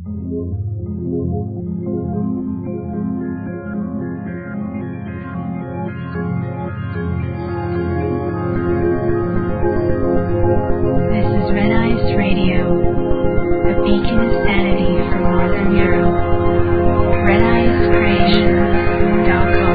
This is Red Ice Radio, a beacon of sanity for Northern Europe. RedIceCreations.com.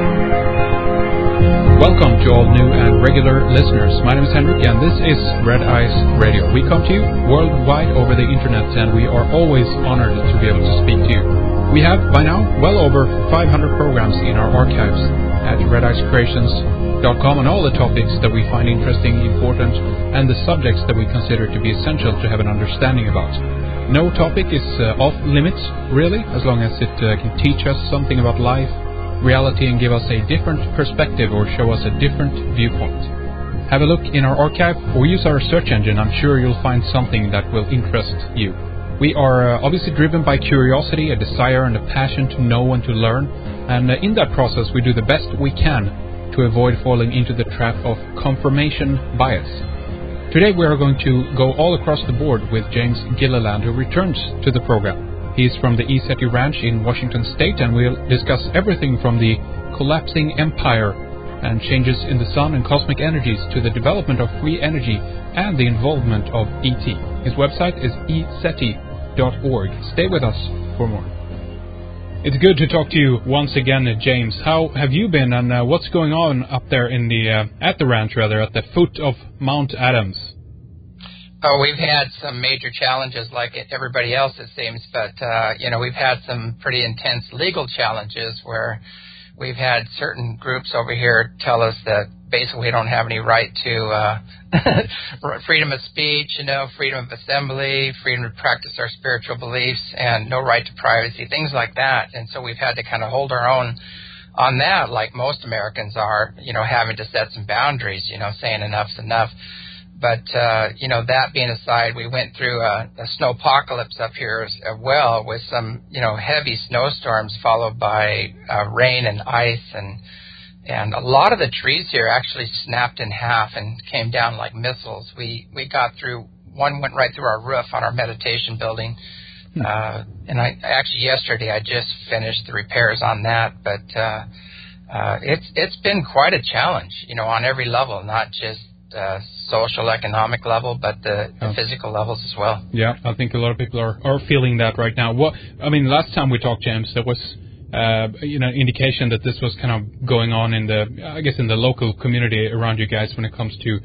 Welcome to all new and regular listeners. My name is Henrik and this is Red Ice Radio. We come to you worldwide over the internet and we are always honored to be able to speak to you. We have, by now, well over 500 programs in our archives at RedIceCreations.com on all the topics that we find interesting, important, and the subjects that we consider to be essential to have an understanding about. No topic is off limits, really, as long as it can teach us something about life, reality, and give us a different perspective or show us a different viewpoint. Have a look in our archive or use our search engine. I'm sure you'll find something that will interest you. We are obviously driven by curiosity, a desire and a passion to know and to learn, and in that process we do the best we can to avoid falling into the trap of confirmation bias. Today we are going to go all across the board with James Gilliland, who returns to the program. He is from the ESETI Ranch in Washington State, and we'll discuss everything from the collapsing empire and changes in the sun and cosmic energies to the development of free energy and the involvement of ET. His website is eseti.org. Stay with us for more. It's good to talk to you once again, James. How have you been, and what's going on up there in the at the ranch, rather, at the foot of Mount Adams? Oh, we've had some major challenges like everybody else, it seems, but, we've had some pretty intense legal challenges where we've had certain groups over here tell us that basically we don't have any right to freedom of speech, freedom of assembly, freedom to practice our spiritual beliefs, and no right to privacy, things like that. And so we've had to kind of hold our own on that, like most Americans are, having to set some boundaries, saying enough's enough. But, that being aside, we went through a snowpocalypse up here as well with some, heavy snowstorms followed by rain and ice. And a lot of the trees here actually snapped in half and came down like missiles. We got through, one went right through our roof on our meditation building. And yesterday I just finished the repairs on that. But it's been quite a challenge, on every level, not just social, economic level, but the physical levels as well. Yeah, I think a lot of people are feeling that right now. Last time we talked, James, there was indication that this was kind of going on in the local community around you guys when it comes to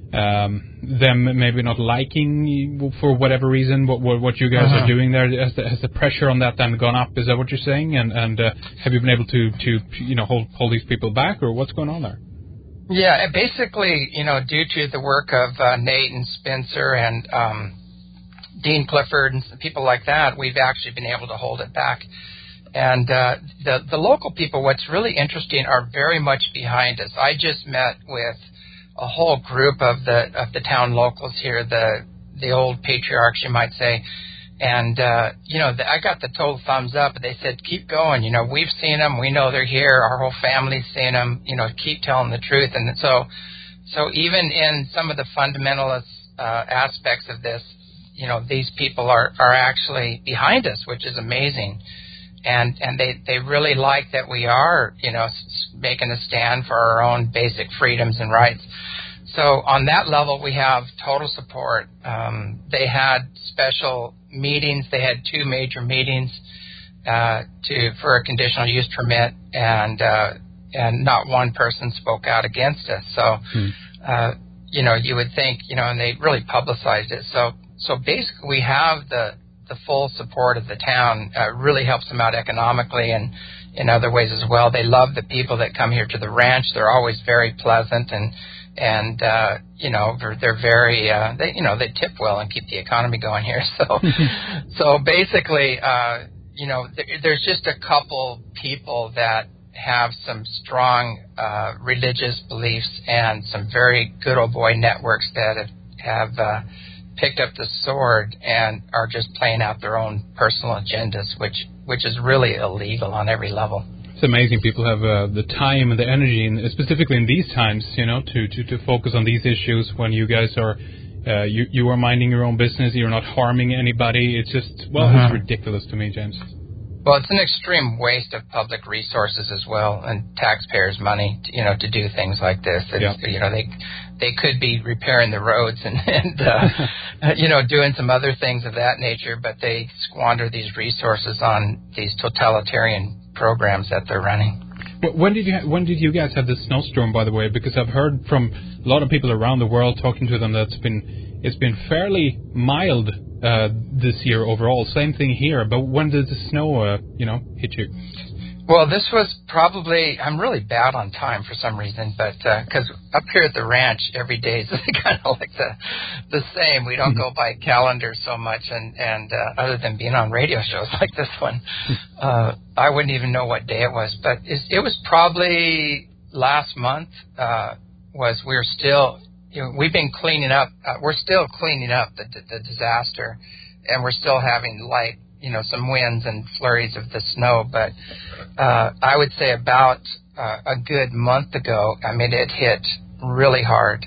them maybe not liking you for whatever reason what you guys are doing there. Has the pressure on that then gone up? Is that what you're saying? And have you been able to hold these people back, or what's going on there? Yeah, basically, due to the work of Nate and Spencer and Dean Clifford and people like that, we've actually been able to hold it back. And the local people, what's really interesting, are very much behind us. I just met with a whole group of the town locals here, the old patriarchs, you might say. And, I got the total thumbs up. They said, keep going. We've seen them. We know they're here. Our whole family's seen them. Keep telling the truth. And so even in some of the fundamentalist aspects of this, these people are actually behind us, which is amazing. And they really like that we are, making a stand for our own basic freedoms and rights. So on that level, we have total support. They had special meetings. They had 2 major meetings for a conditional use permit, and not one person spoke out against us. So, you would think, and they really publicized it. So basically, we have the full support of the town. Really helps them out economically and in other ways as well. They love the people that come here to the ranch. They're always very pleasant and they're very they tip well and keep the economy going here. So basically, there's just a couple people that have some strong religious beliefs and some very good old boy networks that have picked up the sword and are just playing out their own personal agendas, which is really illegal on every level. It's amazing people have the time and the energy, and specifically in these times, to focus on these issues when you guys are, you are minding your own business. You're not harming anybody. It's just, it's ridiculous to me, James. Well, it's an extreme waste of public resources as well, and taxpayers' money, to do things like this. They could be repairing the roads and doing some other things of that nature, but they squander these resources on these totalitarian programs that they're running. When did you guys have this snowstorm, by the way? Because I've heard from a lot of people around the world, talking to them, that it's been fairly mild this year overall. Same thing here. But when did the snow hit you? Well, this was probably, I'm really bad on time for some reason, but because up here at the ranch, every day is kind of like the same. We don't go by calendar so much, and other than being on radio shows like this one, I wouldn't even know what day it was. But it was probably last month. We're still, we've been cleaning up. We're still cleaning up the disaster, and we're still having light, some winds and flurries of the snow. But I would say about a good month ago, it hit really hard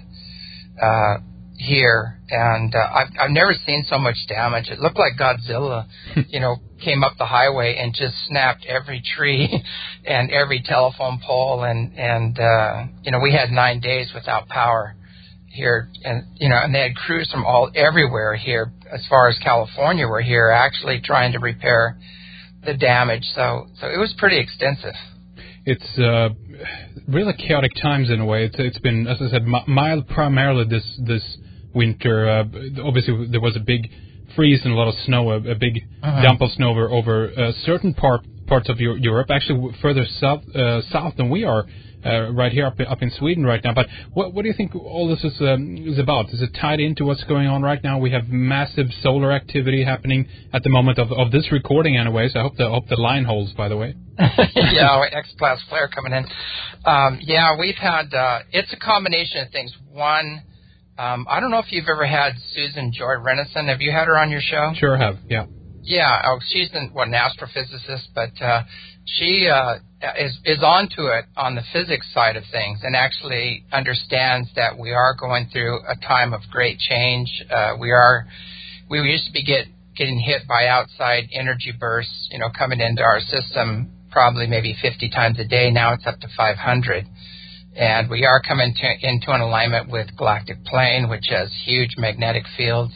here, and I've never seen so much damage. It looked like Godzilla, came up the highway and just snapped every tree and every telephone pole, and we had 9 days without power here, and they had crews from everywhere here, as far as California, were here actually trying to repair the damage. So it was pretty extensive. It's really chaotic times in a way. It's been, as I said, mild primarily this winter. Obviously, there was a big freeze and a lot of snow, a big dump of snow over certain parts of Europe, actually further south than we are. Right here up in Sweden right now. But what do you think all this is about? Is it tied into what's going on right now? We have massive solar activity happening at the moment of this recording anyways. I hope the line holds, by the way. Yeah, X-Class flare coming in. We've had, it's a combination of things. One, I don't know if you've ever had Susan Joy Renison. Have you had her on your show? Sure have, yeah. Yeah, she's an astrophysicist, but she is onto it on the physics side of things, and actually understands that we are going through a time of great change. We used to be getting hit by outside energy bursts, coming into our system probably maybe 50 times a day. Now it's up to 500. And we are coming into an alignment with galactic plane, which has huge magnetic fields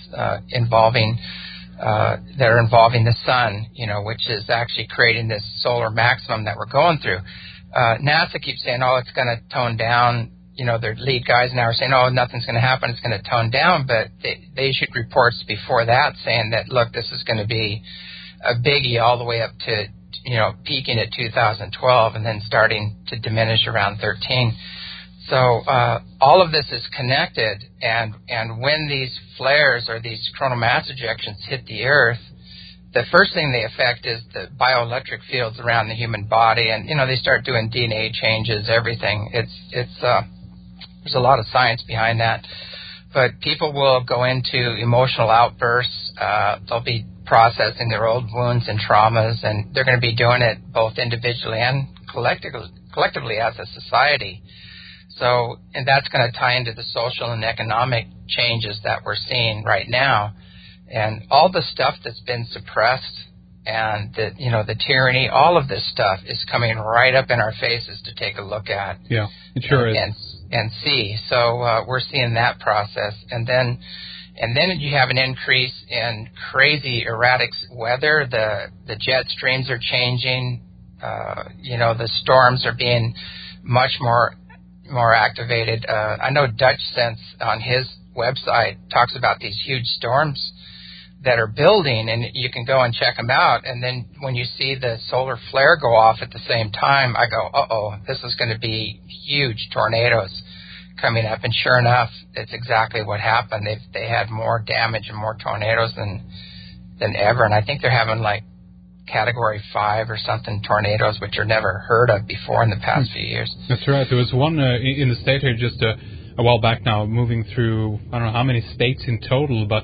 that are involving the sun, which is actually creating this solar maximum that we're going through. NASA keeps saying, it's going to tone down. Their lead guys now are saying, nothing's going to happen, it's going to tone down. But they issued reports before that saying that, look, this is going to be a biggie all the way up to, peaking at 2012 and then starting to diminish around 13. So all of this is connected, and when these flares or these coronal mass ejections hit the Earth, the first thing they affect is the bioelectric fields around the human body, and they start doing DNA changes, everything. It's there's a lot of science behind that, but people will go into emotional outbursts. They'll be processing their old wounds and traumas, and they're going to be doing it both individually and collectively as a society. So, and that's going to tie into the social and economic changes that we're seeing right now. And all the stuff that's been suppressed and the tyranny, all of this stuff is coming right up in our faces to take a look at. Yeah, it sure is. And see. So, we're seeing that process. And then you have an increase in crazy erratic weather. The jet streams are changing. The storms are being much more activated. I know Dutch Sense on his website talks about these huge storms that are building, and you can go and check them out. And then when you see the solar flare go off at the same time, I go, this is going to be huge tornadoes coming up. And sure enough, it's exactly what happened. They had more damage and more tornadoes than ever. And I think they're having like Category 5 or something tornadoes, which are never heard of before in the past few years. That's right. There was one in the state here just a while back now, moving through, I don't know how many states in total, but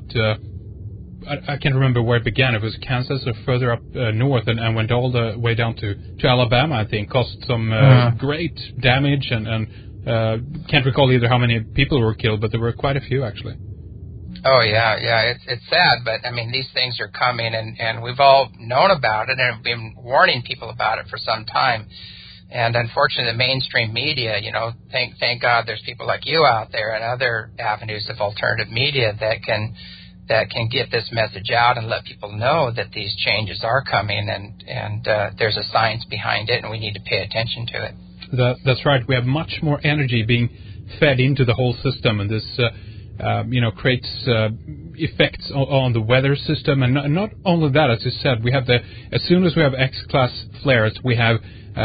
I can't remember where it began. It was Kansas or further up north and went all the way down to Alabama, I think. Caused some great damage and can't recall either how many people were killed, but there were quite a few actually. Oh, yeah. It's sad, but, I mean, these things are coming, and we've all known about it and have been warning people about it for some time. And unfortunately, the mainstream media, thank God there's people like you out there and other avenues of alternative media that can get this message out and let people know that these changes are coming, and there's a science behind it, and we need to pay attention to it. That's right. We have much more energy being fed into the whole system, and this creates effects on the weather system. And not only that, as you said, we have as soon as we have X-class flares, we have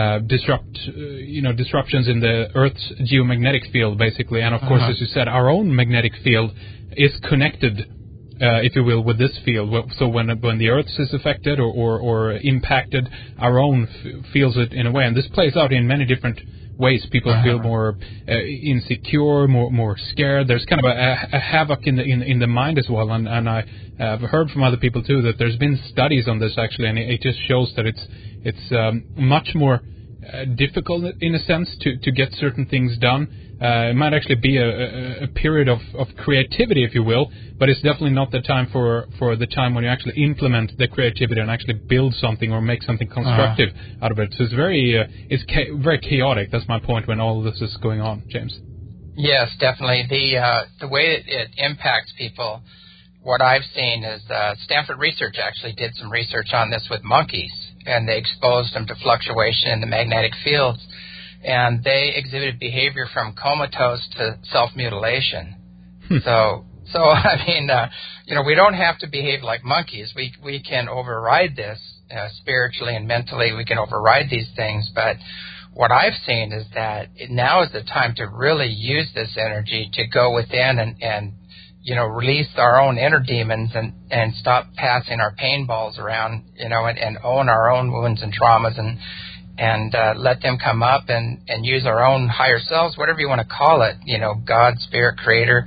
disruptions in the Earth's geomagnetic field, basically. And of course, as you said, our own magnetic field is connected, if you will, with this field. So when the Earth is affected or impacted, our own feels it in a way. And this plays out in many different ways. People feel more insecure, more scared. There's kind of a havoc in the mind as well. And I have heard from other people too that there's been studies on this actually, and it just shows that it's much more difficult in a sense to get certain things done. It might actually be a period of creativity, if you will, but it's definitely not the time for the time when you actually implement the creativity and actually build something or make something constructive out of it. So it's very chaotic. That's my point when all of this is going on, James. Yes, definitely. The way it impacts people, what I've seen is Stanford Research actually did some research on this with monkeys, and they exposed them to fluctuation in the magnetic fields. And they exhibited behavior from comatose to self-mutilation. So I mean, we don't have to behave like monkeys. We can override this spiritually and mentally. We can override these things. But what I've seen is that now is the time to really use this energy to go within and release our own inner demons and stop passing our pain balls around, and own our own wounds and traumas and let them come up and use our own higher selves, whatever you want to call it, God, Spirit, Creator,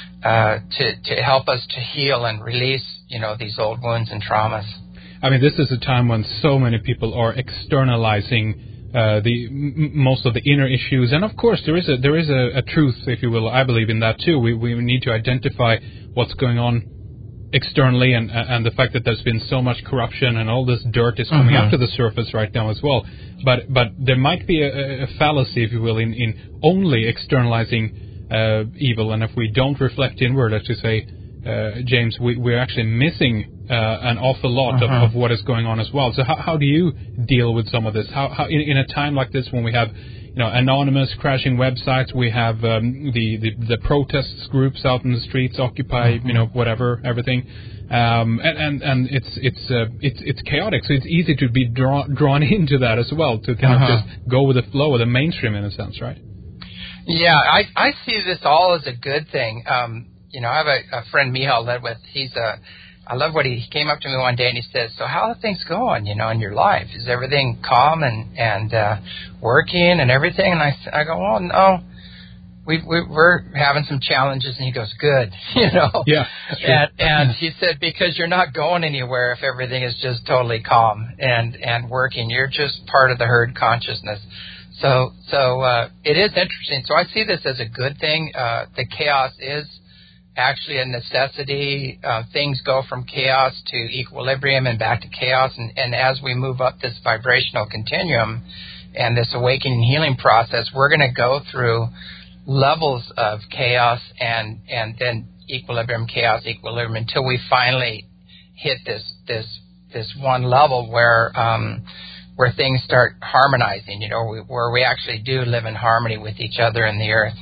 to help us to heal and release, these old wounds and traumas. I mean, this is a time when so many people are externalizing most of the inner issues, and of course there is a truth, if you will. I believe in that too. We need to identify what's going on externally, and the fact that there's been so much corruption and all this dirt is coming up to the surface right now as well. But there might be a fallacy, if you will, in only externalizing evil, and if we don't reflect inward, as you say, James, we're actually missing an awful lot of what is going on as well. So how do you deal with some of this? How in a time like this when we have anonymous crashing websites, we have the protests groups out in the streets, Occupy, whatever, everything, and it's chaotic. So it's easy to be drawn into that as well, to kind of just go with the flow of the mainstream in a sense, right? Yeah, I see this all as a good thing. I have a friend, Michal Ledwith. I love what he came up to me one day and he says, "So how are things going, in your life? Is everything calm and working and everything?" And I go, "Well, no, we're having some challenges." And he goes, "Good, Yeah. And he said, "Because you're not going anywhere if everything is just totally calm and working. You're just part of the herd consciousness." So it is interesting. So I see this as a good thing. The chaos is actually a necessity. Things go from chaos to equilibrium and back to chaos. And as we move up this vibrational continuum and this awakening healing process, we're going to go through levels of chaos and then equilibrium, chaos, equilibrium, until we finally hit this one level where things start harmonizing, where we actually do live in harmony with each other and the earth.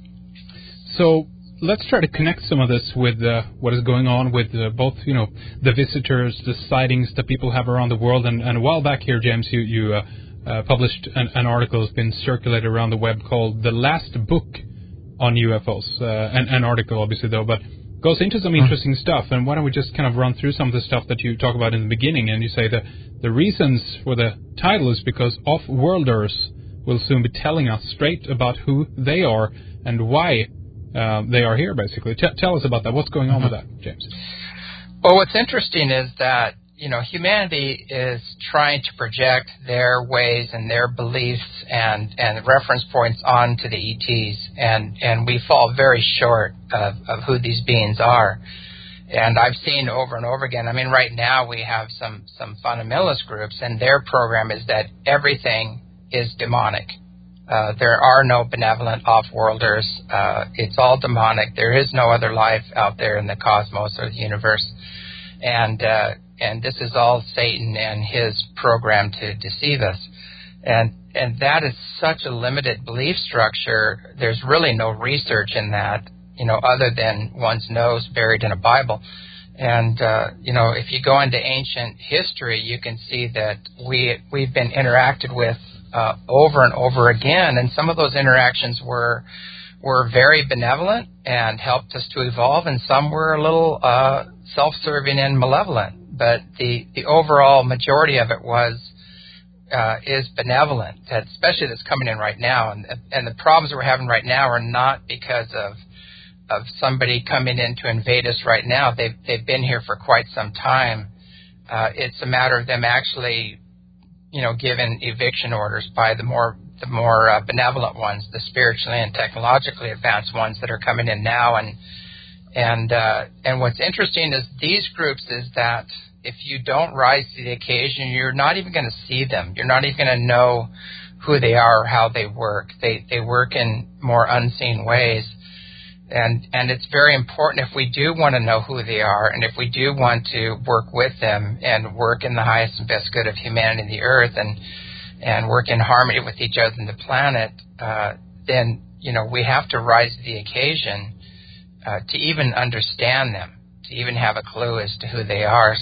So let's try to connect some of this with what is going on with both, the visitors, the sightings that people have around the world. And a while back here, James, you published an article that's been circulated around the web called "The Last Book on UFOs." An article, obviously, though, but goes into some interesting stuff. And why don't we just kind of run through some of the stuff that you talk about in the beginning? And you say that the reasons for the title is because off-worlders will soon be telling us straight about who they are and why they are here, basically. Tell us about that. What's going on with that, James? Well, what's interesting is that, humanity is trying to project their ways and their beliefs and reference points onto the ETs, and we fall very short of who these beings are. And I've seen over and over again, I mean, right now we have some fundamentalist groups, and their program is that everything is demonic. There are no benevolent off-worlders. It's all demonic. There is no other life out there in the cosmos or the universe. And this is all Satan and his program to deceive us. And that is such a limited belief structure. There's really no research in that, other than one's nose buried in a Bible. And, if you go into ancient history, you can see that we've been interacted with over and over again, and some of those interactions were very benevolent and helped us to evolve, and some were a little self-serving and malevolent. But the overall majority of it is benevolent, especially that's coming in right now. And the problems we're having right now are not because of somebody coming in to invade us right now. They've been here for quite some time. It's a matter of them actually, given eviction orders by the more benevolent ones, the spiritually and technologically advanced ones that are coming in now. And what's interesting is these groups is that if you don't rise to the occasion, you're not even going to see them. You're not even going to know who they are or how they work. They work in more unseen ways. And it's very important if we do want to know who they are, and if we do want to work with them and work in the highest and best good of humanity and the earth, and work in harmony with each other and the planet, then we have to rise to the occasion to even understand them, to even have a clue as to who they are.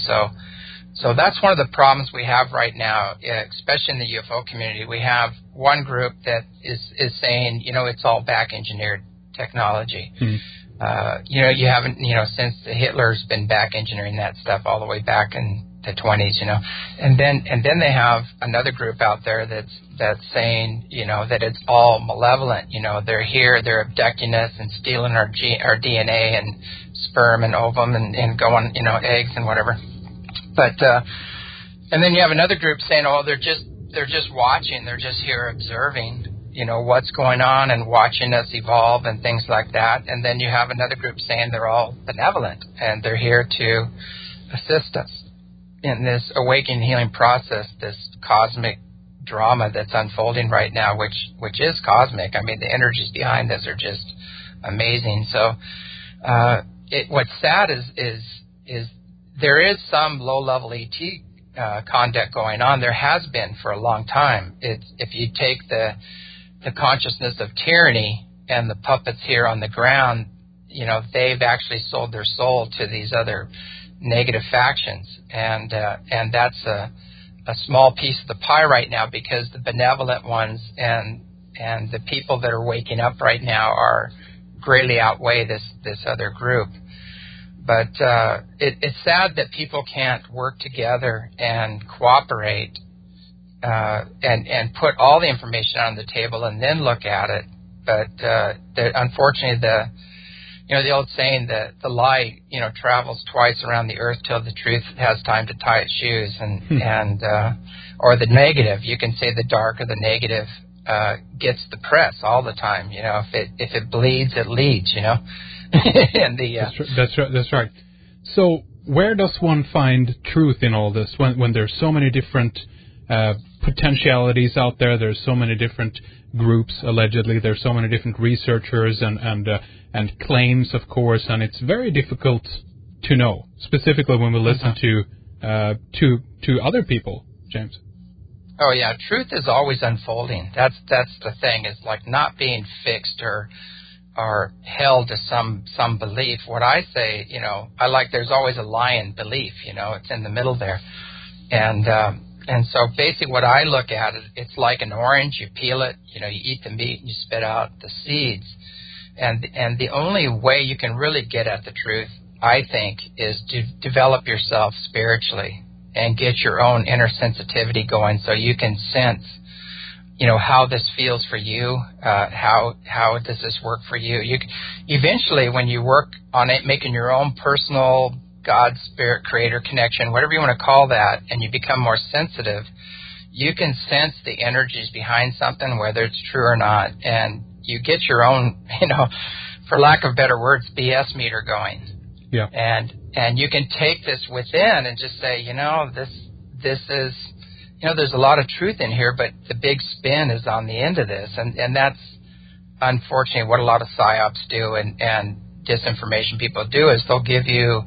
So that's one of the problems we have right now, especially in the UFO community. We have one group that is saying, it's all back engineered technology. You haven't, since Hitler's been back engineering that stuff all the way back in the 20s, and then they have another group out there that's saying, that it's all malevolent. They're here, they're abducting us and stealing our DNA and sperm and ovum and going, eggs and whatever. But and then you have another group saying, they're just watching, they're just here observing, what's going on and watching us evolve and things like that. And then you have another group saying they're all benevolent and they're here to assist us in this awakening healing process, this cosmic drama that's unfolding right now, which is cosmic. I mean, the energies behind this are just amazing. So what's sad is there is some low-level ET conduct going on. There has been for a long time. If you take the consciousness of tyranny and the puppets here on the ground, they've actually sold their soul to these other negative factions, and that's a small piece of the pie right now, because the benevolent ones and the people that are waking up right now are greatly outweigh this other group. But it's sad that people can't work together and cooperate and put all the information on the table and then look at it. But unfortunately, the old saying that the lie, travels twice around the earth till the truth has time to tie its shoes, and or the negative, you can say the dark or the negative gets the press all the time. If it bleeds, it leads. And that's right. So where does one find truth in all this when there's so many different potentialities out there? There's so many different groups, allegedly. There's so many different researchers and claims, of course, and it's very difficult to know, specifically when we listen to other people, James. Oh yeah, truth is always unfolding. That's the thing. It's like not being fixed or held to some belief. What I say, there's always a lie in belief. It's in the middle there, and so basically what I look at it, it's like an orange. You peel it, you eat the meat and you spit out the seeds. And the only way you can really get at the truth, I think, is to develop yourself spiritually and get your own inner sensitivity going, so you can sense, how this feels for you, how does this work for you. Eventually, when you work on it, making your own personal God, spirit, creator connection, whatever you want to call that, and you become more sensitive, you can sense the energies behind something, whether it's true or not, and you get your own, for lack of better words, BS meter going. Yeah. And you can take this within and just say, this is, there's a lot of truth in here, but the big spin is on the end of this, and that's unfortunately what a lot of psyops do and disinformation people do is they'll give you,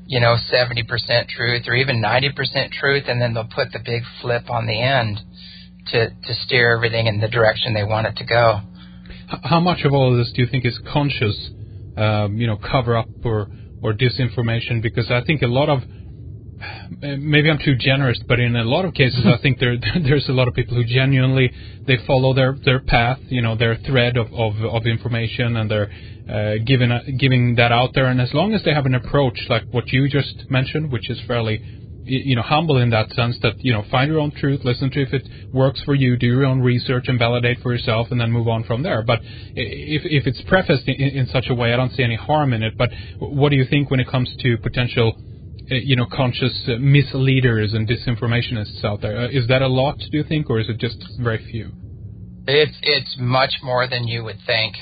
70% truth or even 90% truth, and then they'll put the big flip on the end to steer everything in the direction they want it to go. How much of all of this do you think is conscious, cover up or disinformation? Because I think a lot of, maybe I'm too generous, but in a lot of cases, I think there's a lot of people who genuinely, they follow their path, their thread of information, and they're giving that out there. And as long as they have an approach like what you just mentioned, which is fairly, humble in that sense that, find your own truth, listen to if it works for you, do your own research and validate for yourself, and then move on from there. But if it's prefaced in such a way, I don't see any harm in it. But what do you think when it comes to potential conscious misleaders and disinformationists out there? Is that a lot, do you think, or is it just very few? It's much more than you would think.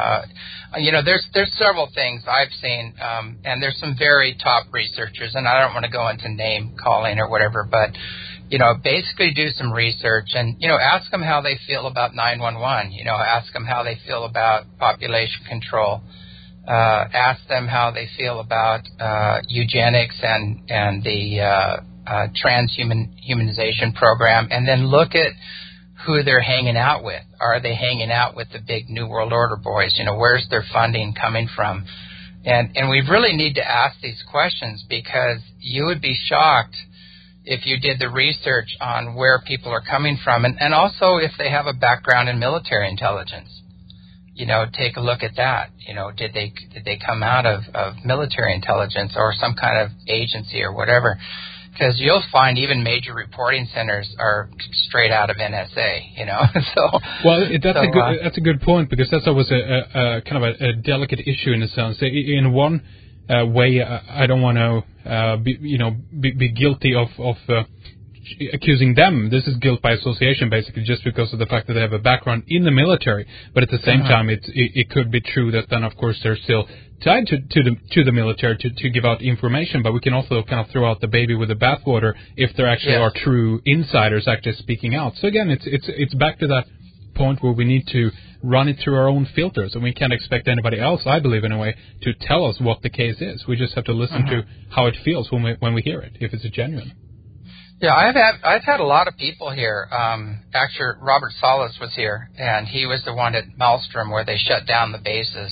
There's several things I've seen, and there's some very top researchers, and I don't want to go into name calling or whatever, but, basically do some research and, ask them how they feel about 911, ask them how they feel about population control. Ask them how they feel about eugenics and the transhumanization program, and then look at who they're hanging out with. Are they hanging out with the big New World Order boys? Where's their funding coming from? And we really need to ask these questions, because you would be shocked if you did the research on where people are coming from, and also if they have a background in military intelligence. Take a look at that. Did they come out of military intelligence or some kind of agency or whatever? Because you'll find even major reporting centers are straight out of NSA. So well, that's a good point, because that's always a kind of a delicate issue in a sense. In one way, I don't want to be guilty of accusing them. This is guilt by association, basically, just because of the fact that they have a background in the military. But at the same time, it could be true that then, of course, they're still tied to the military to give out information. But we can also kind of throw out the baby with the bathwater if there actually are true insiders actually speaking out. So again, it's back to that point where we need to run it through our own filters, and we can't expect anybody else, I believe in a way, to tell us what the case is. We just have to listen to how it feels when we hear it, if it's genuine. Yeah, I've had a lot of people here. Actually, Robert Salas was here, and he was the one at Maelstrom where they shut down the bases.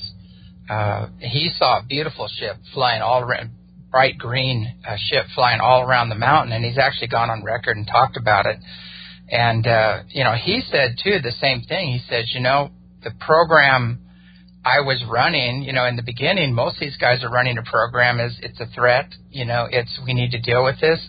He saw a beautiful ship flying all around, bright green ship flying all around the mountain, and he's actually gone on record and talked about it. And, he said, too, the same thing. He says, the program I was running, in the beginning, most of these guys are running a program as it's a threat. We need to deal with this.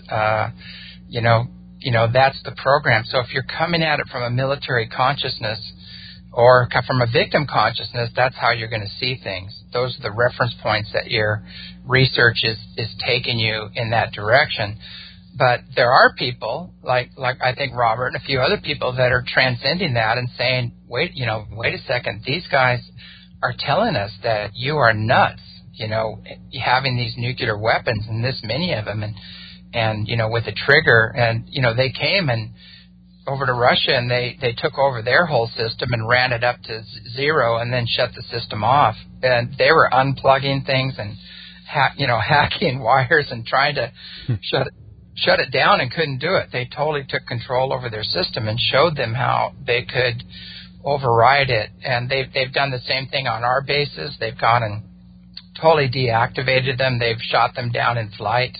That's the program. So if you're coming at it from a military consciousness or from a victim consciousness, that's how you're going to see things. Those are the reference points that your research is taking you in that direction. But there are people, like I think Robert and a few other people, that are transcending that and saying, wait a second, these guys are telling us that you are nuts, having these nuclear weapons and this many of them, and with a trigger, and, they came and over to Russia and they took over their whole system and ran it up to zero and then shut the system off. And they were unplugging things and, hacking wires and trying to shut it down, and couldn't do it. They totally took control over their system and showed them how they could override it. And they've done the same thing on our bases. They've gone and totally deactivated them. They've shot them down in flight.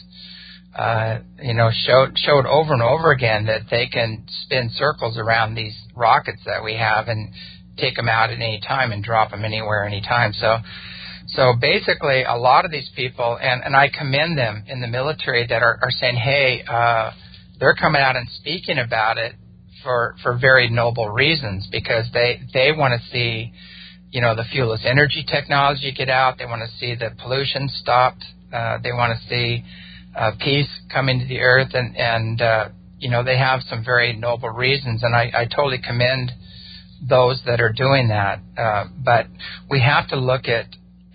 Showed over and over again that they can spin circles around these rockets that we have and take them out at any time and drop them anywhere, anytime. So basically, a lot of these people, and I commend them in the military that are saying, hey, they're coming out and speaking about it for very noble reasons, because they want to see, the fuelless energy technology get out. They want to see the pollution stopped. They want to see peace coming to the earth, and they have some very noble reasons, and I totally commend those that are doing that. But we have to look at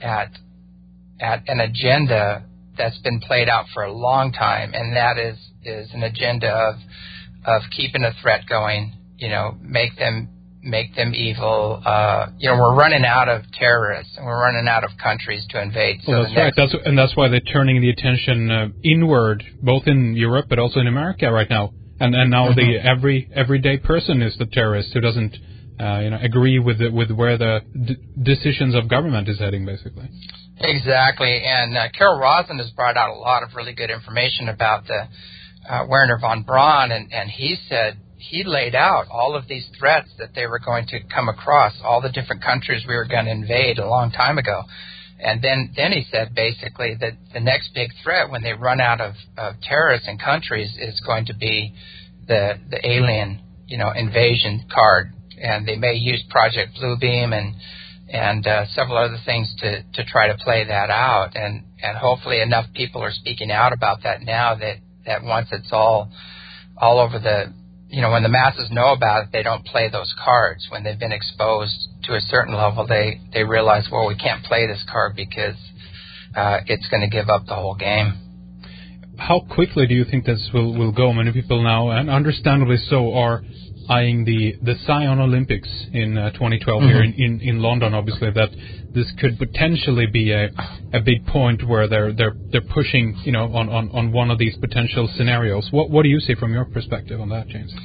an agenda that's been played out for a long time, and that is an agenda of keeping a threat going. Make them evil. We're running out of terrorists, and we're running out of countries to invade. Well, that's right. That's why they're turning the attention inward, both in Europe but also in America right now. And now the everyday person is the terrorist who doesn't agree with where the decisions of government is heading, basically. Exactly. And Carol Rosin has brought out a lot of really good information about the Wernher von Braun, and he said he laid out all of these threats that they were going to come across, all the different countries we were going to invade a long time ago. And then he said basically that the next big threat when they run out of terrorists and countries is going to be the alien, invasion card. And they may use Project Bluebeam and several other things to try to play that out. And hopefully enough people are speaking out about that now that once it's all over the, when the masses know about it, they don't play those cards. When they've been exposed to a certain level, they realize, well, we can't play this card because it's going to give up the whole game. How quickly do you think this will go? Many people now, and understandably so, are eyeing the Sion Olympics in 2012 here in London. Obviously, that this could potentially be a big point where they're pushing on one of these potential scenarios. What do you see from your perspective on that, James?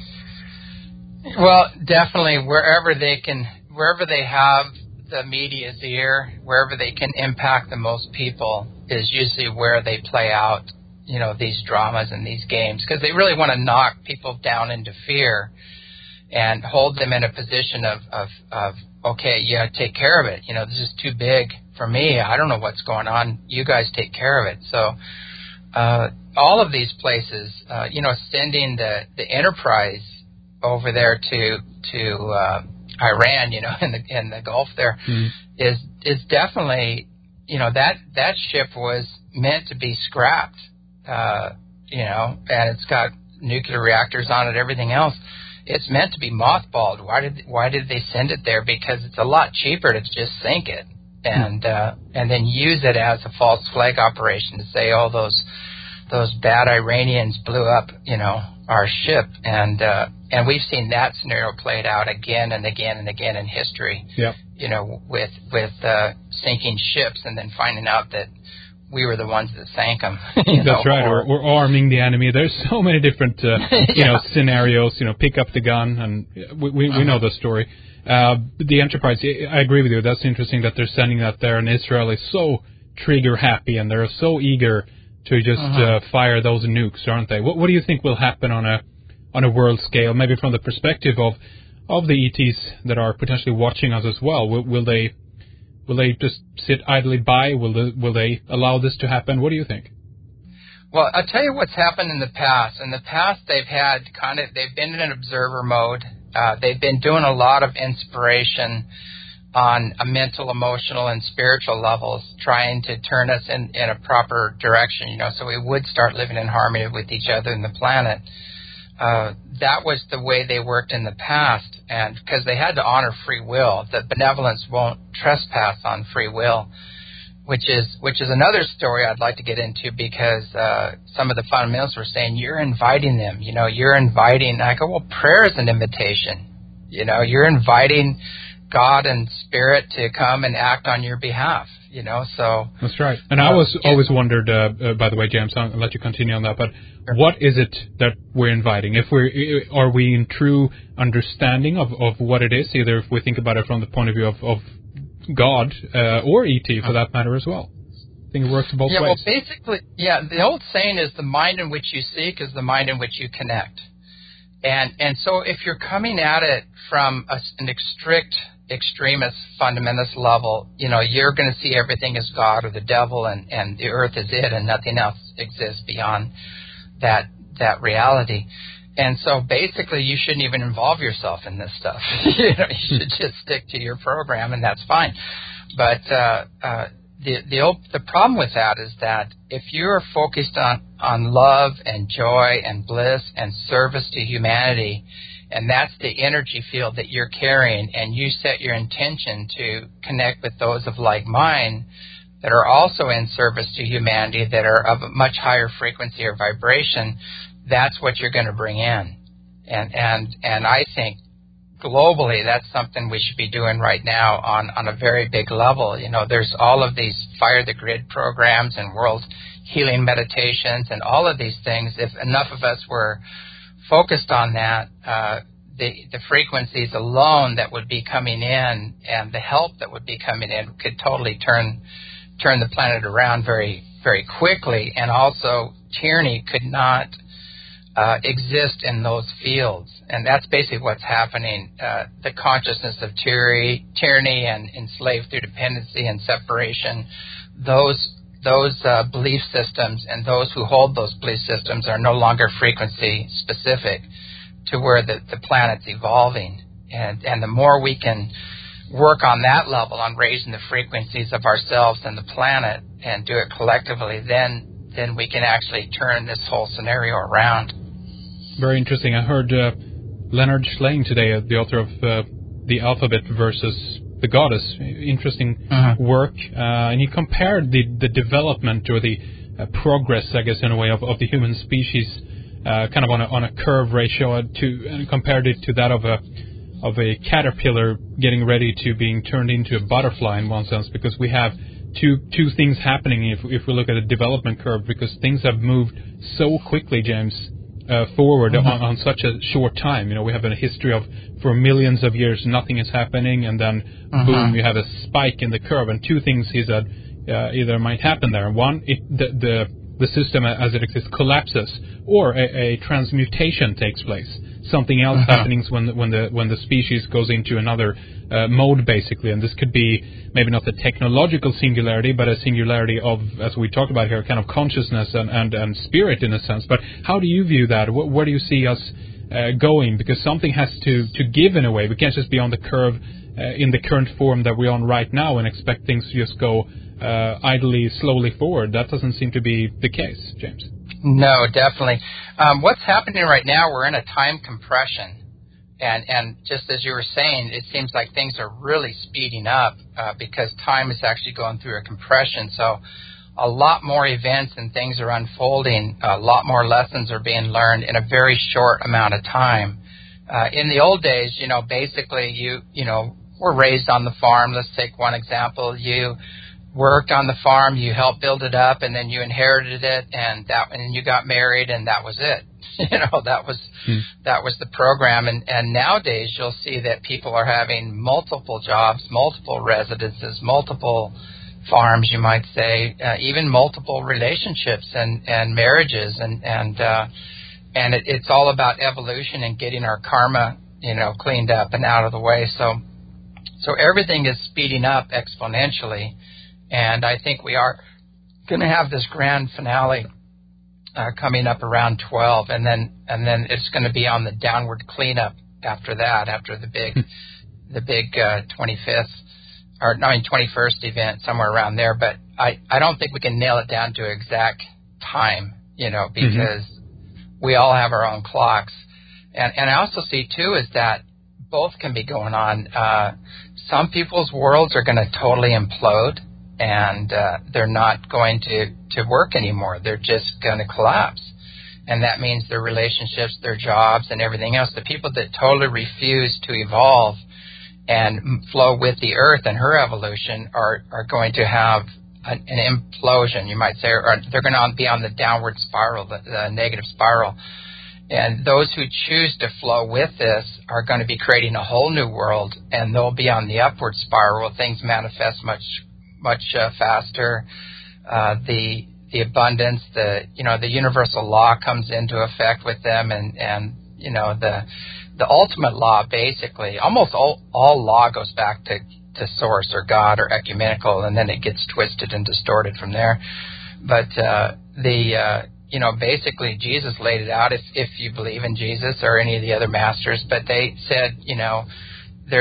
Well, definitely wherever they have the media's ear, wherever they can impact the most people is usually where they play out these dramas and these games, because they really want to knock people down into fear and hold them in a position of okay, yeah, take care of it. This is too big for me. I don't know what's going on. You guys take care of it. So all of these places, sending the Enterprise over there to Iran, in the Gulf there, is definitely, that ship was meant to be scrapped, and it's got nuclear reactors on it, everything else. It's meant to be mothballed. Why did they send it there? Because it's a lot cheaper to just sink it and then use it as a false flag operation to say, oh, those bad Iranians blew up, our ship, and we've seen that scenario played out again and again and again in history. Yep. With sinking ships and then finding out that we were the ones that sank them. That's right. Or arming the enemy. There's so many different scenarios. Pick up the gun, and we know the story. The Enterprise. I agree with you. That's interesting that they're sending that there, and Israel is so trigger happy, and they're so eager to just fire those nukes, aren't they? What do you think will happen on a world scale? Maybe from the perspective of the ETs that are potentially watching us as well. Will they just sit idly by? Will they allow this to happen? What do you think? Well, I'll tell you what's happened in the past. In the past, they've been in an observer mode. They've been doing a lot of inspiration on a mental, emotional, and spiritual levels, trying to turn us in a proper direction, so we would start living in harmony with each other and the planet. That was the way they worked in the past, and because they had to honor free will. The benevolence won't trespass on free will, which is another story I'd like to get into, because some of the fundamentalists were saying, you're inviting them, you're inviting. I go, well, prayer is an invitation. You're inviting God and Spirit to come and act on your behalf. So that's right. And I always wondered, by the way, James, I'll let you continue on that, but what is it that we're inviting? Are we in true understanding of what it is, either if we think about it from the point of view of God, or ET for that matter as well? I think it works both ways. Well, basically, the old saying is the mind in which you seek is the mind in which you connect. And so if you're coming at it from an strict extremist fundamentalist level, you're going to see everything as God or the devil, and the earth is it, and nothing else exists beyond that reality. And so basically you shouldn't even involve yourself in this stuff. You should just stick to your program, and that's fine. But the problem with that is that if you're focused on love and joy and bliss and service to humanity, and that's the energy field that you're carrying, and you set your intention to connect with those of like mind that are also in service to humanity, that are of a much higher frequency or vibration, that's what you're going to bring in. And I think globally, that's something we should be doing right now on a very big level. You know, there's all of these Fire the Grid programs and world healing meditations and all of these things. If enough of us were focused on that, the frequencies alone that would be coming in and the help that would be coming in could totally turn the planet around very, very quickly. And also, tyranny could not exist in those fields. And that's basically what's happening. The consciousness of tyranny and enslaved through dependency and separation, those belief systems and those who hold those belief systems are no longer frequency specific to where the planet's evolving. And the more we can work on that level, on raising the frequencies of ourselves and the planet and do it collectively, then we can actually turn this whole scenario around. Very interesting. I heard Leonard Schlein today, the author of The Alphabet versus the Goddess. Interesting work. And he compared the development or the progress, I guess, in a way, of the human species kind of on a curve ratio and compared it to that of a caterpillar getting ready to being turned into a butterfly in one sense, because we have two things happening if we look at the development curve, because things have moved so quickly, James, forward on such a short time. You know, we have a history of, for millions of years, nothing is happening, and then boom, you have a spike in the curve. And two things he said either might happen there. One, the system as it exists collapses, or a transmutation takes place. Something else happening when the species goes into another mode, basically. And this could be maybe not the technological singularity, but a singularity of, as we talked about here, kind of consciousness and spirit in a sense. But how do you view that? Where do you see us going? Because something has to give in a way. We can't just be on the curve in the current form that we're on right now and expect things to just go idly, slowly forward. That doesn't seem to be the case, James. No, definitely. What's happening right now, we're in a time compression. And just as you were saying, it seems like things are really speeding up because time is actually going through a compression. So a lot more events and things are unfolding. A lot more lessons are being learned in a very short amount of time. In the old days, basically you were raised on the farm. Let's take one example. You worked on the farm, you helped build it up, and then you inherited it, and you got married, and that was it. That was the program. And nowadays you'll see that people are having multiple jobs, multiple residences, multiple farms, you might say, even multiple relationships and marriages, and it's all about evolution and getting our karma, cleaned up and out of the way. So everything is speeding up exponentially. And I think we are going to have this grand finale coming up around 12, and then it's going to be on the downward cleanup after that, after the big 25th or 21st event, somewhere around there. But I don't think we can nail it down to exact time, because we all have our own clocks. And I also see too is that both can be going on. Some people's worlds are going to totally implode, and they're not going to work anymore. They're just going to collapse. And that means their relationships, their jobs, and everything else. The people that totally refuse to evolve and flow with the Earth and her evolution are going to have an implosion, you might say, or they're going to be on the downward spiral, the negative spiral. And those who choose to flow with this are going to be creating a whole new world, and they'll be on the upward spiral. Things manifest much faster. The abundance, the universal law comes into effect with them, and the ultimate law, basically, almost all law goes back to source or God or ecumenical, and then it gets twisted and distorted from there. But basically Jesus laid it out if you believe in Jesus or any of the other masters. But they said, there's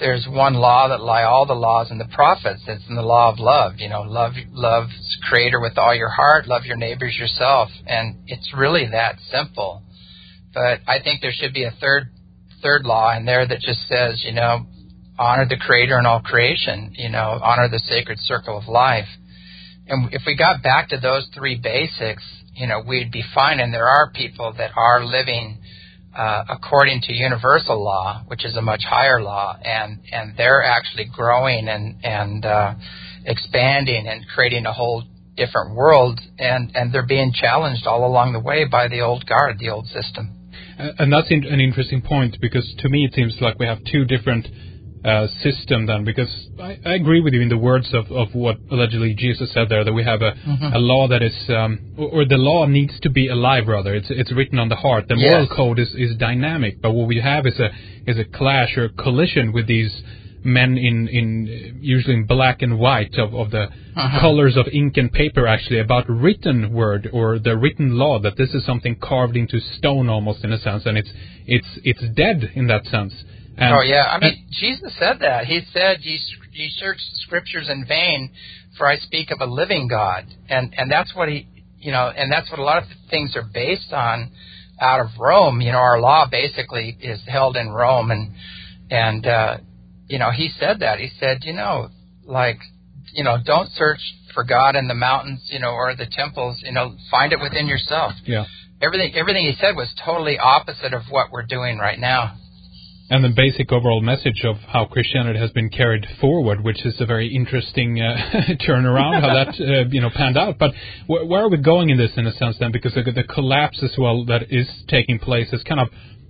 there's one law that lie all the laws and the prophets. It's in the law of love. Love Creator with all your heart, love your neighbors yourself, and it's really that simple. But I think there should be a third law in there that just says, honor the Creator in all creation. Honor the sacred circle of life. And if we got back to those three basics, we'd be fine. And there are people that are living according to universal law, which is a much higher law, and they're actually growing and expanding and creating a whole different world, and they're being challenged all along the way by the old guard, the old system. And that's an interesting point, because to me it seems like we have two different system then, because I agree with you in the words of what allegedly Jesus said there, that we have a law that is, or the law needs to be alive, rather. It's written on the heart. The moral code is dynamic, but what we have is a clash or collision with these men in usually in black and white of the colors of ink and paper, actually, about written word or the written law, that this is something carved into stone almost, in a sense, and it's dead in that sense. Jesus said that. He said, "Ye search the Scriptures in vain, for I speak of a living God," and that's what and that's what a lot of things are based on out of Rome. Our law basically is held in Rome, and he said that. He said, don't search for God in the mountains, or the temples. Find it within yourself. Yeah. Everything he said was totally opposite of what we're doing right now. And the basic overall message of how Christianity has been carried forward, which is a very interesting turnaround, how that panned out. But where are we going in this, in a sense, then? Because the collapse as well that is taking place is kind of,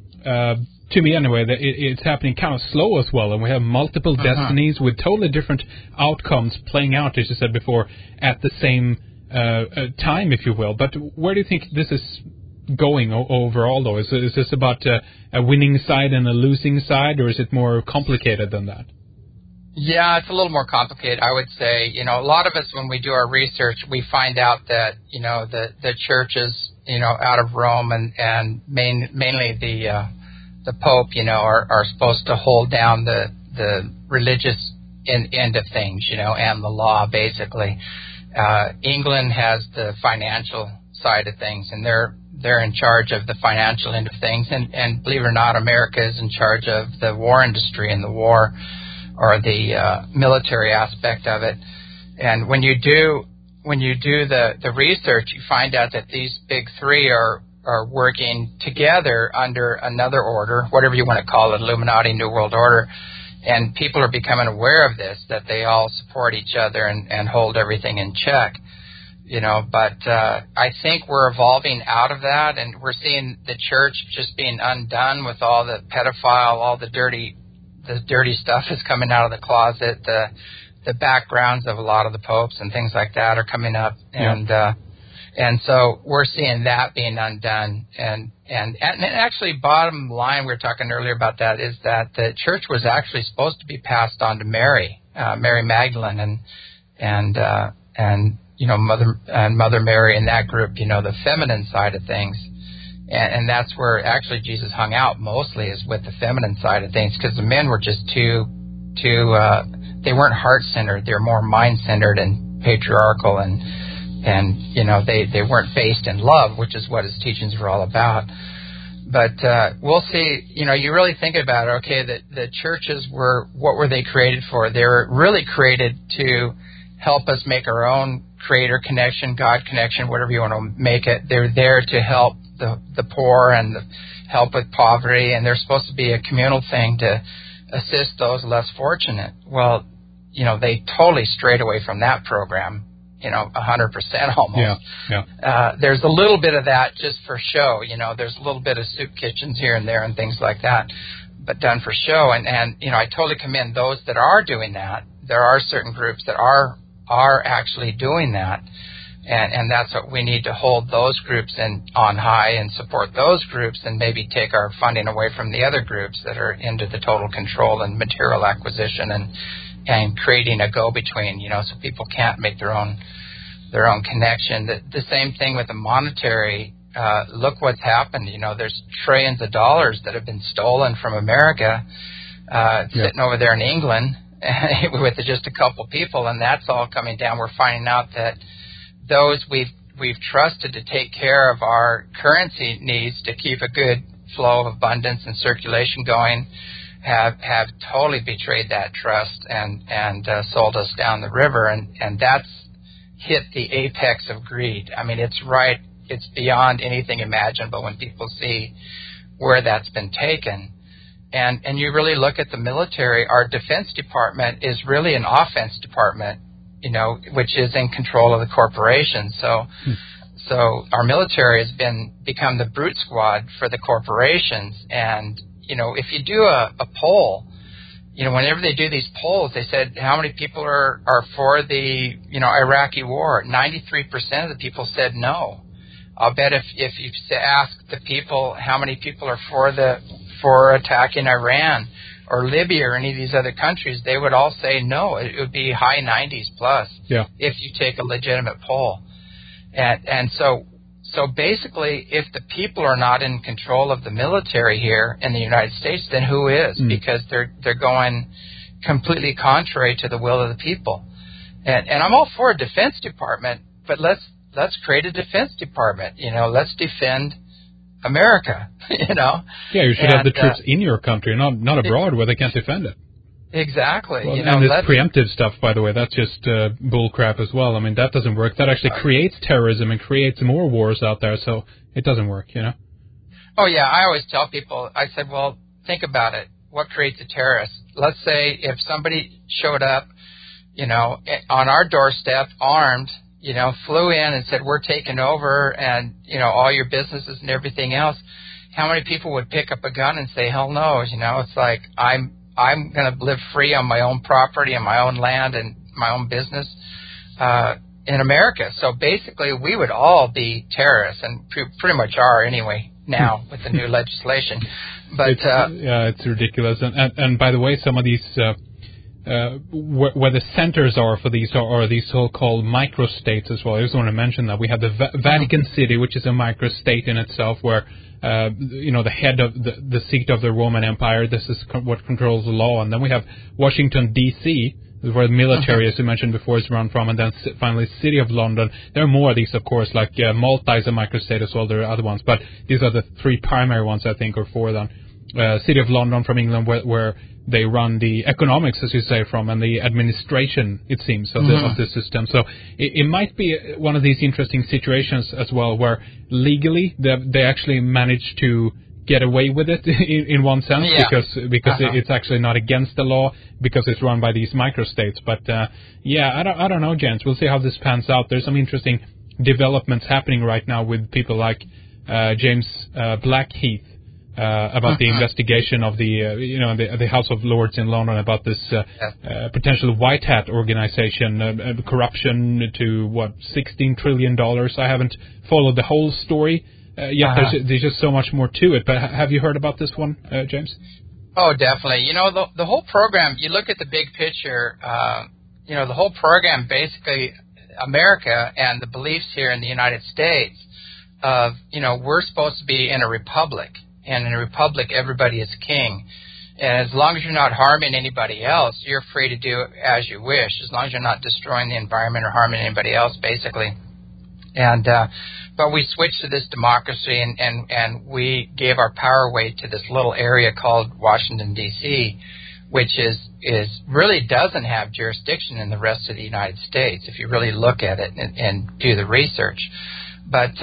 to me anyway, that it's happening kind of slow as well. And we have multiple destinies with totally different outcomes playing out, as you said before, at the same time, if you will. But where do you think this is going overall, though? Is this about a winning side and a losing side, or is it more complicated than that? Yeah, it's a little more complicated, I would say. A lot of us, when we do our research, we find out that, the churches, out of Rome and mainly the Pope, are supposed to hold down the religious end of things, and the law, basically. England has the financial side of things, and they're in charge of the financial end of things, and believe it or not, America is in charge of the war industry and the war or the military aspect of it. And when you do the research, you find out that these big three are working together under another order, whatever you want to call it, Illuminati, New World Order, and people are becoming aware of this, that they all support each other and hold everything in check. But I think we're evolving out of that, and we're seeing the church just being undone with all the pedophile, all the dirty stuff is coming out of the closet. The backgrounds of a lot of the popes and things like that are coming up, and so we're seeing that being undone. And actually, bottom line, we were talking earlier about that, is that the church was actually supposed to be passed on to Mary Magdalene, and Mother Mary and that group, the feminine side of things. And that's where actually Jesus hung out mostly, is with the feminine side of things, because the men were just too they weren't heart-centered. They were more mind-centered and patriarchal, and they weren't based in love, which is what his teachings were all about. But we'll see. You really think about it, okay, the churches what were they created for? They were really created to help us make our own Creator connection, God connection, whatever you want to make it. They're there to help the poor and help with poverty, and they're supposed to be a communal thing to assist those less fortunate. Well, they totally strayed away from that program, 100% almost. Yeah. There's a little bit of that just for show. There's a little bit of soup kitchens here and there and things like that, but done for show. And I totally commend those that are doing that. There are certain groups that are actually doing that, and that's what we need to hold those groups on high and support those groups, and maybe take our funding away from the other groups that are into the total control and material acquisition and creating a go-between, so people can't make their own connection. The same thing with the monetary. Look what's happened. There's trillions of dollars that have been stolen from America sitting over there in England with just a couple people, and that's all coming down. We're finding out that those we've trusted to take care of our currency needs to keep a good flow of abundance and circulation going have totally betrayed that trust and sold us down the river, and that's hit the apex of greed. I mean, it's beyond anything imaginable when people see where that's been taken. And you really look at the military, our Defense Department is really an offense department, which is in control of the corporations. So our military has become the brute squad for the corporations. And, if you do a poll, whenever they do these polls, they said how many people are for the, Iraqi war. 93% of the people said no. I'll bet if you ask the people how many people are for attacking Iran or Libya or any of these other countries, they would all say no. It would be high 90s plus if you take a legitimate poll. And so basically, if the people are not in control of the military here in the United States, then who is? Because they're going completely contrary to the will of the people. And I'm all for a Defense Department, but let's create a Defense Department. Let's defend America. Yeah, you should have the troops in your country, not abroad where they can't defend it. Exactly. Well, and this preemptive stuff, by the way, that's just bull crap as well. I mean, that doesn't work. That actually creates terrorism and creates more wars out there, so it doesn't work, Oh, yeah. I always tell people, I said, well, think about it. What creates a terrorist? Let's say if somebody showed up, on our doorstep, armed, flew in and said, we're taking over and, all your businesses and everything else, how many people would pick up a gun and say, hell no, it's like, I'm going to live free on my own property and my own land and my own business in America. So basically, we would all be terrorists, and pretty much are anyway now with the new legislation. But it's ridiculous. And by the way, some of these where the centers are for these are these so-called microstates as well. I just want to mention that we have the Vatican City, which is a microstate in itself, where the head of the seat of the Roman Empire. This is what controls the law. And then we have Washington, D.C., where the military, as you mentioned before, is run from. And then finally, City of London. There are more of these, of course, like Malta is a microstate as well. There are other ones. But these are the three primary ones, I think, or four then. City of London from England, where they run the economics, as you say, from, and the administration, it seems, of the system. So it might be one of these interesting situations as well, where legally they actually manage to get away with it in one sense, because it's actually not against the law, because it's run by these microstates. But I don't know, gents. We'll see how this pans out. There's some interesting developments happening right now with people like James Blackheath. About the investigation of the House of Lords in London about this potential white hat organization, corruption to $16 trillion. I haven't followed the whole story yet. There's just so much more to it. But have you heard about this one, James? Oh, definitely. The whole program. You look at the big picture. The whole program basically America and the beliefs here in the United States of we're supposed to be in a republic. And in a republic, everybody is king. And as long as you're not harming anybody else, you're free to do as you wish, as long as you're not destroying the environment or harming anybody else, basically. And but we switched to this democracy, and we gave our power away to this little area called Washington, D.C., which is really doesn't have jurisdiction in the rest of the United States, if you really look at it and do the research. But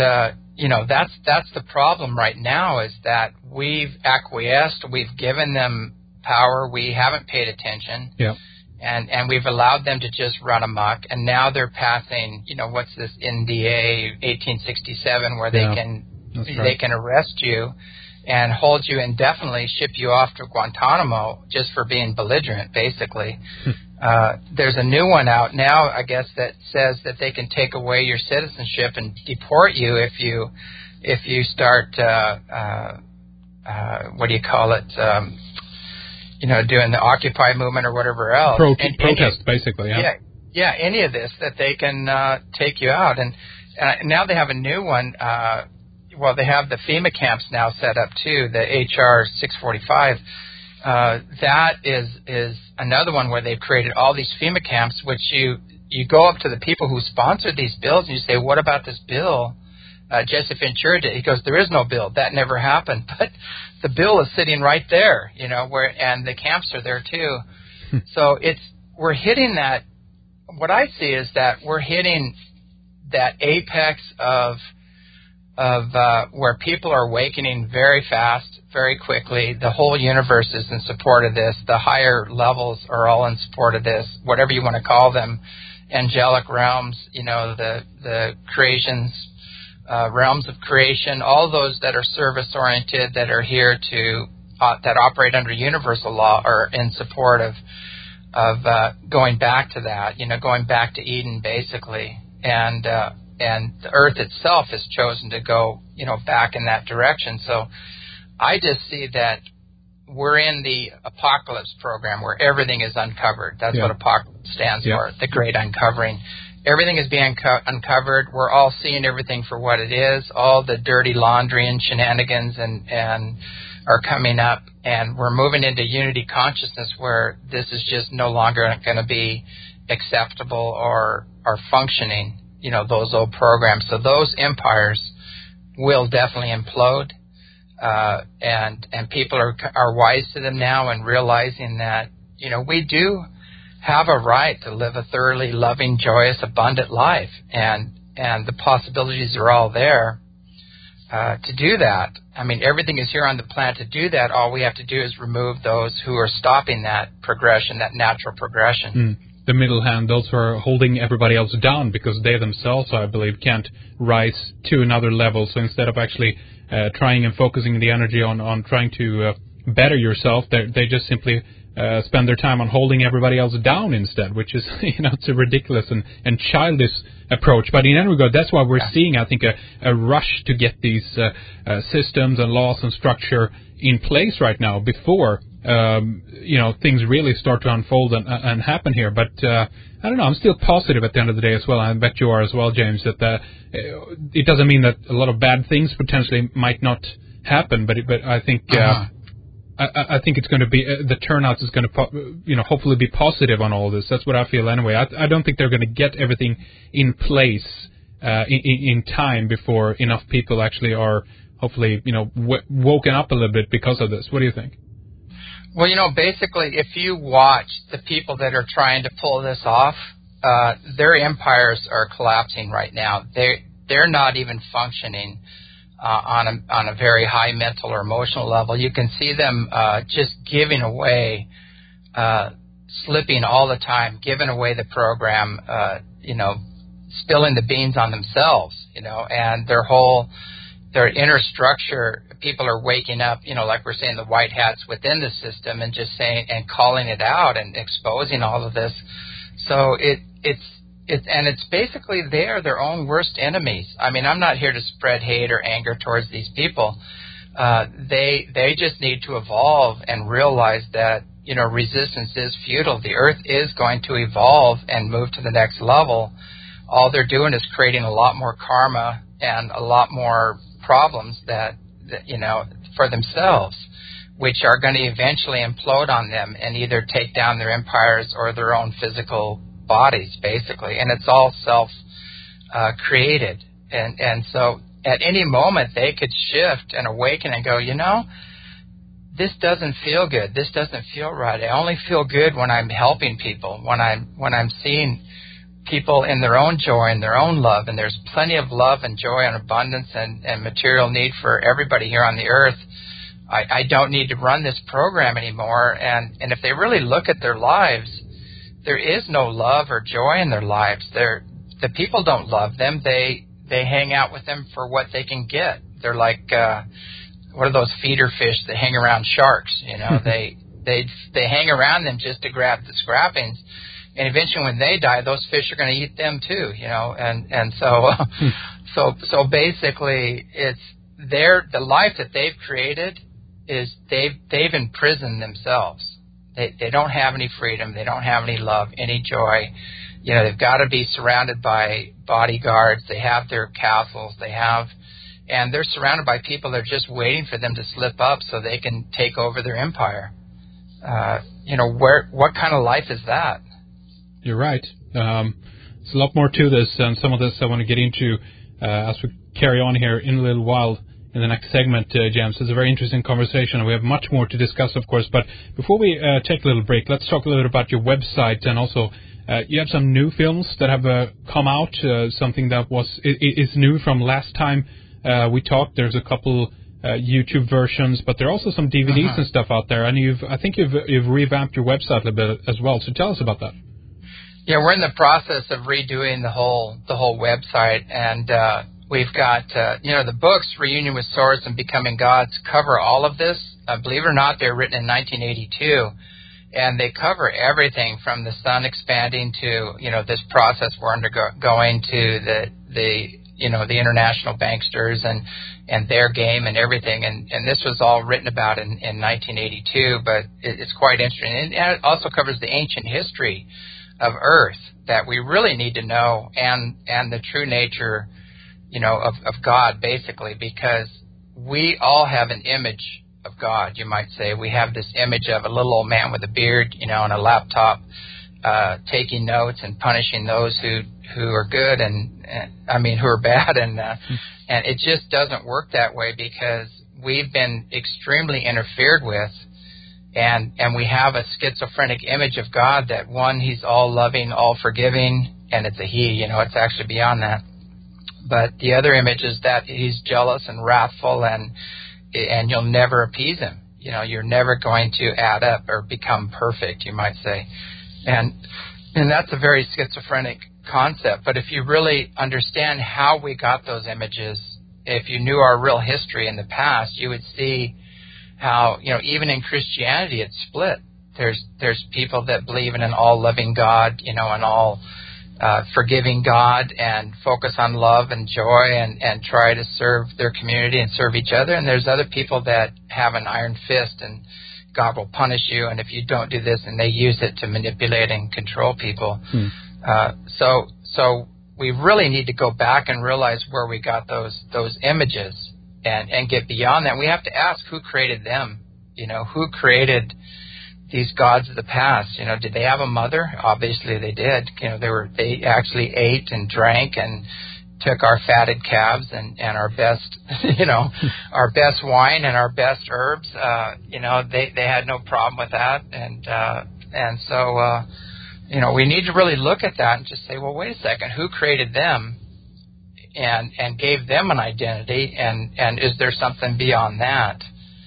that's the problem right now, is that we've acquiesced, we've given them power, we haven't paid attention, and we've allowed them to just run amok, and now they're passing, what's this NDA 1867, where they can arrest you and hold you indefinitely, ship you off to Guantanamo just for being belligerent, basically. There's a new one out now, I guess, that says that they can take away your citizenship and deport you if you start doing the Occupy movement or whatever else. Protest, basically. Yeah, any of this, that they can take you out. And now they have a new one. They have the FEMA camps now set up too, the HR 645. that is another one where they've created all these FEMA camps, which you go up to the people who sponsored these bills and you say, what about this bill? Jesse Ventura did. He goes, there is no bill. That never happened. But the bill is sitting right there, and the camps are there too. So we're hitting that. What I see is that we're hitting that apex of where people are awakening very fast, very quickly. The whole universe is in support of this. The higher levels are all in support of this, whatever you want to call them, angelic realms, the creations, realms of creation, all those that are service-oriented, that are here to that operate under universal law, are in support of going back to that, going back to Eden, basically, and the Earth itself has chosen to go, back in that direction. So I just see that we're in the apocalypse program where everything is uncovered. That's what apocalypse stands for, the great uncovering. Everything is being uncovered. We're all seeing everything for what it is. All the dirty laundry and shenanigans and are coming up, and we're moving into unity consciousness where this is just no longer going to be acceptable or functioning, those old programs. So those empires will definitely implode, and people are wise to them now and realizing that, we do have a right to live a thoroughly loving, joyous, abundant life, and the possibilities are all there to do that. I mean, everything is here on the planet to do that. All we have to do is remove those who are stopping that progression, that natural progression. The middle hand, those who are holding everybody else down because they themselves, I believe, can't rise to another level. So instead of actually trying and focusing the energy on trying to better yourself, they just simply spend their time on holding everybody else down instead, which is, it's a ridiculous and childish approach. But in any regard, that's why we're seeing, I think, a rush to get these systems and laws and structure in place right now before, things really start to unfold and happen here. But I don't know, I'm still positive at the end of the day as well. I bet you are as well, James, that it doesn't mean that a lot of bad things potentially might not happen, but I think... I think it's going to be the turnout is going to hopefully be positive on all this. That's what I feel anyway. I don't think they're going to get everything in place in time before enough people actually are hopefully woken up a little bit because of this. What do you think? Well, basically, if you watch the people that are trying to pull this off, their empires are collapsing right now. They're not even functioning on a very high mental or emotional level. You can see them just giving away, slipping all the time, giving away the program, spilling the beans on themselves, and their inner structure. People are waking up, like we're saying, the white hats within the system, and just saying and calling it out and exposing all of this. So it's basically they're their own worst enemies. I mean, I'm not here to spread hate or anger towards these people. They just need to evolve and realize that, resistance is futile. The Earth is going to evolve and move to the next level. All they're doing is creating a lot more karma and a lot more problems that for themselves, which are going to eventually implode on them and either take down their empires or their own physical bodies, basically, and it's all self-created, and so at any moment they could shift and awaken and go, this doesn't feel good, this doesn't feel right. I only feel good when I'm helping people, when I'm seeing people in their own joy and their own love, and there's plenty of love and joy and abundance and material need for everybody here on the Earth. I don't need to run this program anymore, and if they really look at their lives, there is no love or joy in their lives. The people don't love them. They hang out with them for what they can get. They're like what are those feeder fish that hang around sharks? They hang around them just to grab the scrappings, and eventually when they die, those fish are going to eat them too. And so basically, it's the life that they've created is they've imprisoned themselves. They don't have any freedom. They don't have any love, any joy. They've got to be surrounded by bodyguards. They have their castles. And they're surrounded by people that are just waiting for them to slip up so they can take over their empire. what kind of life is that? You're right. There's a lot more to this, and some of this I want to get into as we carry on here in a little while in the next segment, James. It's a very interesting conversation, and we have much more to discuss, of course. But before we take a little break, let's talk a little bit about your website, and also you have some new films that have come out, something that is new from last time we talked. There's a couple YouTube versions, but there are also some DVDs and stuff out there, and I think you've revamped your website a bit as well. So tell us about that. Yeah, we're in the process of redoing the whole website, and we've got the books Reunion with Source and Becoming Gods cover all of this. Believe it or not, they were written in 1982, and they cover everything from the sun expanding to this process we're undergoing to the international banksters and their game and everything, and this was all written about in 1982, but it's quite interesting, and it also covers the ancient history of Earth that we really need to know, and the true nature, of God, basically, because we all have an image of God, you might say. We have this image of a little old man with a beard, on a laptop, taking notes and punishing those who are good and who are bad, and it just doesn't work that way, because we've been extremely interfered with. And we have a schizophrenic image of God that, one, he's all loving, all forgiving, and it's a he, it's actually beyond that. But the other image is that he's jealous and wrathful, and you'll never appease him. You're never going to add up or become perfect, you might say. And that's a very schizophrenic concept. But if you really understand how we got those images, if you knew our real history in the past, you would see how, even in Christianity, it's split. There's people that believe in an all-loving God, an all forgiving God, and focus on love and joy and try to serve their community and serve each other. And there's other people that have an iron fist, and God will punish you, and if you don't do this, and they use it to manipulate and control people. So we really need to go back and realize where we got those images. And get beyond that. We have to ask who created them. Who created these gods of the past? Did they have a mother? Obviously they did. They actually ate and drank and took our fatted calves and our best, our best wine and our best herbs. They had no problem with that. And so we need to really look at that and just say, well, wait a second, who created them? And gave them an identity, and is there something beyond that?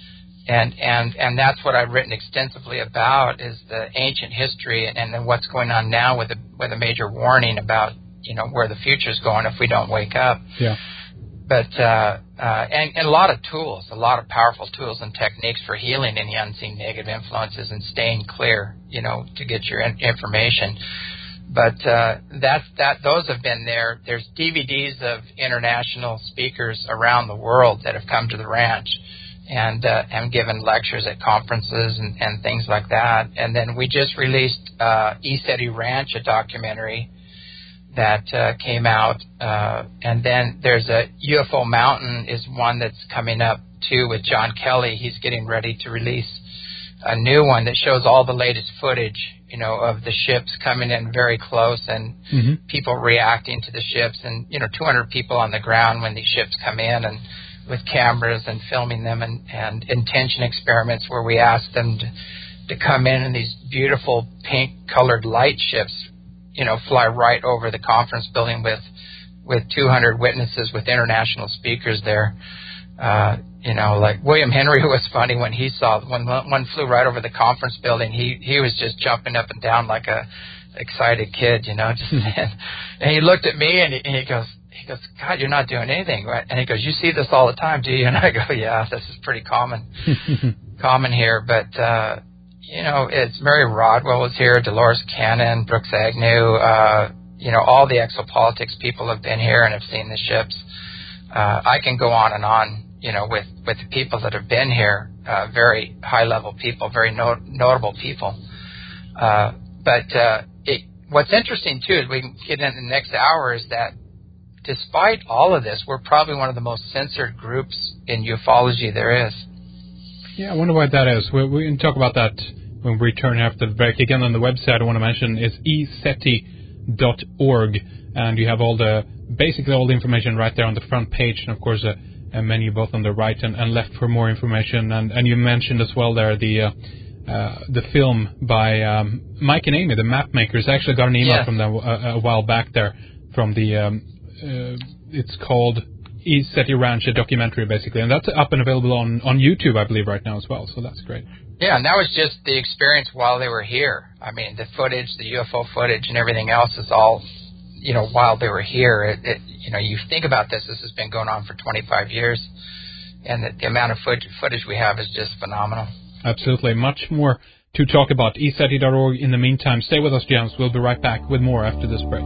And that's what I've written extensively about, is the ancient history and then what's going on now with a major warning about where the future's going if we don't wake up. Yeah. But and a lot of tools, a lot of powerful tools and techniques for healing any unseen negative influences and staying clear, to get your information. But those have been there. There's DVDs of international speakers around the world that have come to the ranch and given lectures at conferences and things like that. And then we just released ECETI Ranch, a documentary that came out. And then there's a UFO Mountain is one that's coming up too with John Kelly. He's getting ready to release a new one that shows all the latest footage, of the ships coming in very close and people reacting to the ships, and 200 people on the ground when these ships come in, and with cameras and filming them, and intention experiments where we ask them to come in these beautiful pink colored light ships, fly right over the conference building with 200 witnesses with international speakers there. Like William Henry was funny when he saw when one flew right over the conference building. He was just jumping up and down like a excited kid, and he looked at me and he goes, God, you're not doing anything, right? And he goes, you see this all the time, do you? And I go, yeah, this is pretty common here. But it's Mary Rodwell was here, Dolores Cannon, Brooks Agnew, all the exopolitics people have been here and have seen the ships. I can go on and on, with the people that have been here, very high-level people, very notable people. But what's interesting, too, is we can get into the next hour, is that despite all of this, we're probably one of the most censored groups in ufology there is. Yeah, I wonder why that is. We can talk about that when we return after the break. Again, on the website I want to mention is eseti.org, and you have basically all the information right there on the front page, and of course a menu both on the right and left for more information. And you mentioned as well there the film by Mike and Amy, the map makers. I actually got an email from them a while back there from the it's called ESETI Ranch, a documentary basically, and that's up and available on YouTube, I believe, right now as well. So that's great. Yeah, and that was just the experience while they were here. I mean, the footage, the UFO footage, and everything else is all, while they were here. You think about this has been going on for 25 years, and the amount of footage we have is just phenomenal. Absolutely. Much more to talk about. ESETI.org. In the meantime, stay with us, James. We'll be right back with more after this break.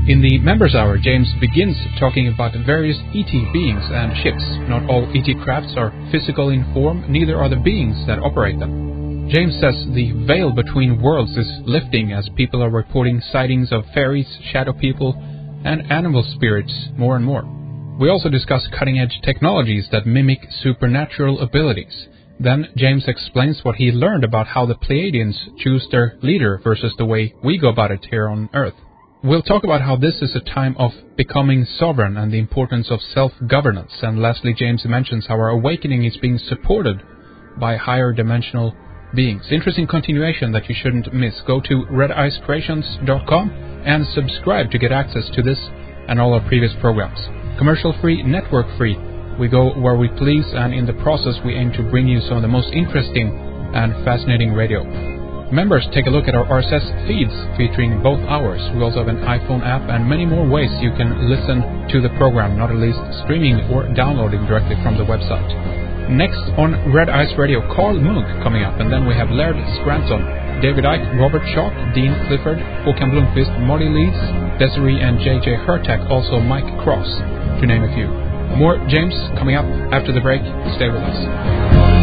In the Members Hour, James begins talking about various ET beings and ships. Not all ET crafts are physical in form, neither are the beings that operate them. James says the veil between worlds is lifting as people are reporting sightings of fairies, shadow people, and animal spirits more and more. We also discuss cutting-edge technologies that mimic supernatural abilities. Then James explains what he learned about how the Pleiadians choose their leader versus the way we go about it here on Earth. We'll talk about how this is a time of becoming sovereign and the importance of self-governance. And lastly, James mentions how our awakening is being supported by higher dimensional beings. Interesting continuation that you shouldn't miss. Go to redicecreations.com and subscribe to get access to this and all our previous programs. Commercial-free, network-free. We go where we please, and in the process we aim to bring you some of the most interesting and fascinating radio. Members, take a look at our RSS feeds featuring both hours. We also have an iPhone app and many more ways you can listen to the program, not at least streaming or downloading directly from the website. Next on Red Ice Radio, Carl Munk coming up, and then we have Laird Scranton, David Icke, Robert Schock, Dean Clifford, Håkan Blomqvist, Marty Leeds, Desiree and JJ Hertek, also Mike Cross, to name a few. More James coming up after the break. Stay with us.